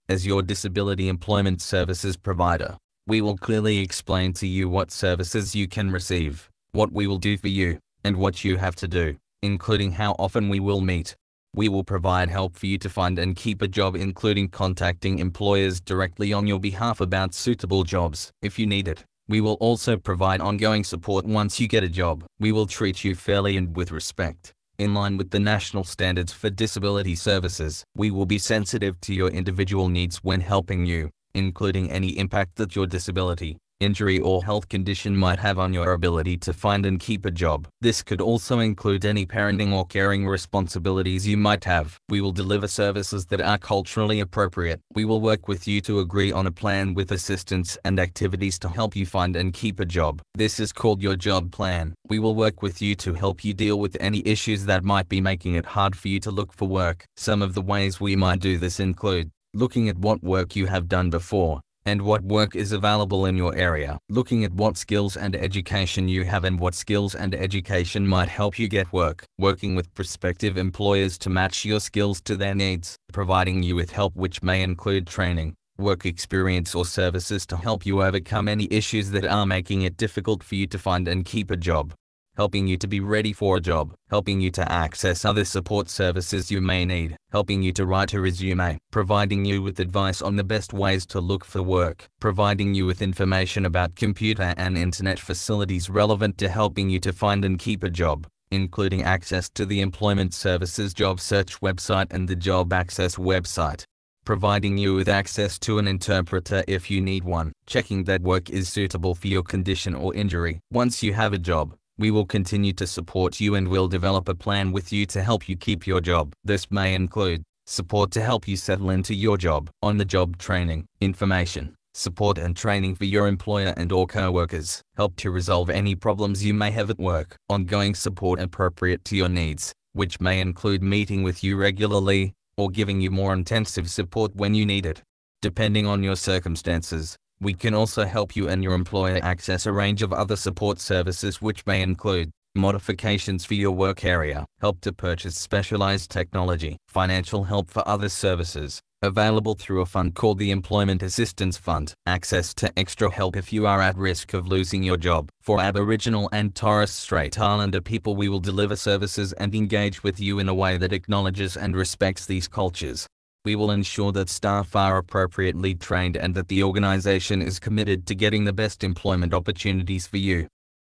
As your disability employment services provider, we will clearly explain to you what services you can receive, what we will do for you, and what you have to do, including how often we will meet. We will provide help for you to find and keep a job, including contacting employers directly on your behalf about suitable jobs if you need it. We will also provide ongoing support once you get a job. We will treat you fairly and with respect, in line with the national standards for disability services. We will be sensitive to your individual needs when helping you, including any impact that your disability, injury or health condition might have on your ability to find and keep a job. This could also include any parenting or caring responsibilities you might have. We will deliver services that are culturally appropriate. We will work with you to agree on a plan with assistance and activities to help you find and keep a job. This is called your job plan. We will work with you to help you deal with any issues that might be making it hard for you to look for work. Some of the ways we might do this include looking at what work you have done before and what work is available in your area. Looking at what skills and education you have and what skills and education might help you get work. Working with prospective employers to match your skills to their needs. Providing you with help, which may include training, work experience or services to help you overcome any issues that are making it difficult for you to find and keep a job. Helping you to be ready for a job, helping you to access other support services you may need, helping you to write a resume, providing you with advice on the best ways to look for work, providing you with information about computer and internet facilities relevant to helping you to find and keep a job, including access to the Employment Services Job Search website and the Job Access website. Providing you with access to an interpreter if you need one, checking that work is suitable for your condition or injury. Once you have a job, we will continue to support you and will develop a plan with you to help you keep your job. This may include support to help you settle into your job, on-the-job training, information, support and training for your employer and or co-workers, help to resolve any problems you may have at work, ongoing support appropriate to your needs, which may include meeting with you regularly or giving you more intensive support when you need it. Depending on your circumstances, we can also help you and your employer access a range of other support services, which may include modifications for your work area, help to purchase specialized technology, financial help for other services, available through a fund called the Employment Assistance Fund, access to extra help if you are at risk of losing your job. For Aboriginal and Torres Strait Islander people, we will deliver services and engage with you in a way that acknowledges and respects these cultures. We will ensure that staff are appropriately trained and that the organization is committed to getting the best employment opportunities for you.